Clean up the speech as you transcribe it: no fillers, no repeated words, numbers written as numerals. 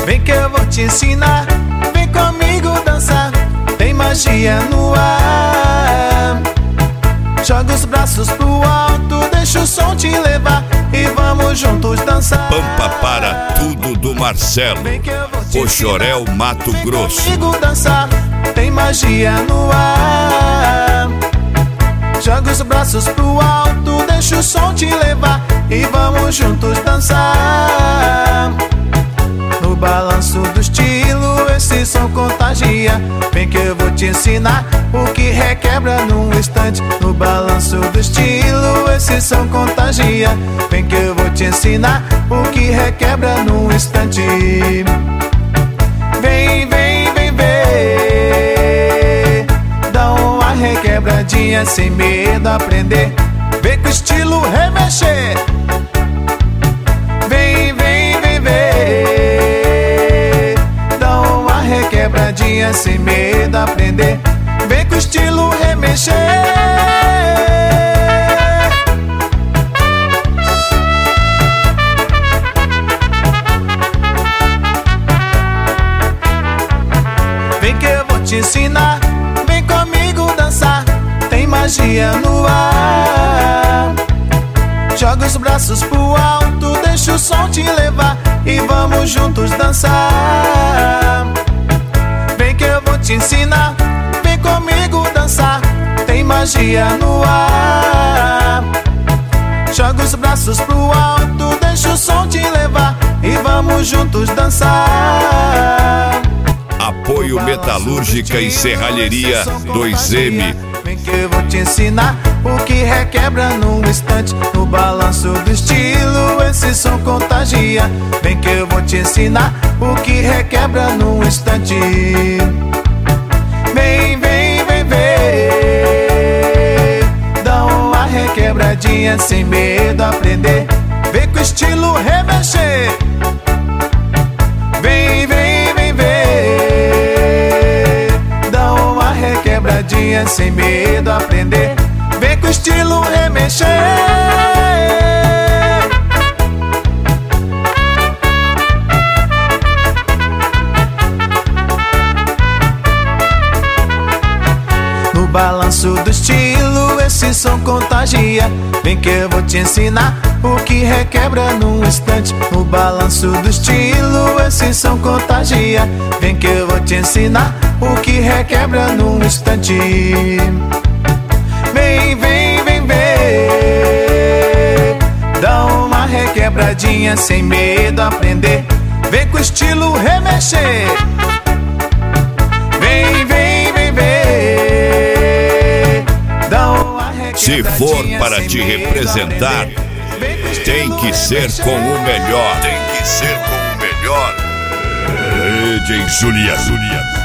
Vem que eu vou te ensinar, vem comigo dançar. Tem magia no ar. Joga os braços pro alto, deixa o som te levar e vamos juntos dançar. Pampa para tudo do Marcelo, Poxoréu, Mato Grosso. Comigo dançar, tem magia no ar. Joga os braços pro alto, deixa o som te levar e vamos juntos dançar. No balanço do estilo, esse som contagia. Vem que eu vou te ensinar o que requebra num instante. No balanço do estilo, esse som contagia. Vem que eu vou te ensinar o que requebra num instante. Vem, vem, vem, vem. Dá uma requebradinha sem medo, aprender. Vem com estilo remexer. Vem, vem, vem, vem. Quebradinha sem medo, aprender. Vem com estilo remexer. Vem que eu vou te ensinar, vem comigo dançar. Tem magia no ar. Joga os braços pro alto, deixa o som te levar e vamos juntos dançar. Vem que eu vou te ensinar, vem comigo dançar. Tem magia no ar. Joga os braços pro alto, deixa o som te levar e vamos juntos dançar. Apoio Metalúrgica e Serralheria 2M. Vem que eu vou te ensinar o que requebra num instante. No balanço do estilo, esse som contagia. Vem que eu vou te ensinar o que requebra num instante. Vem, vem, vem, vem. Dá uma requebradinha sem medo, aprender. Vem com estilo remexer. Vem, vem, vem, vem. Dá uma requebradinha sem medo, aprender. Vem com estilo remexer. No balanço do estilo, esse som contagia. Vem que eu vou te ensinar o que requebra num instante. No balanço do estilo, esse som contagia. Vem que eu vou te ensinar o que requebra num instante. Vem, vem, vem, vem. Dá uma requebradinha sem medo, aprender. Vem com estilo remexer. Vem, vem, vem, vem. Dá uma requebradinha. Se for para te representar, tem que ser com o melhor. Tem que ser com o melhor. DJ Julia.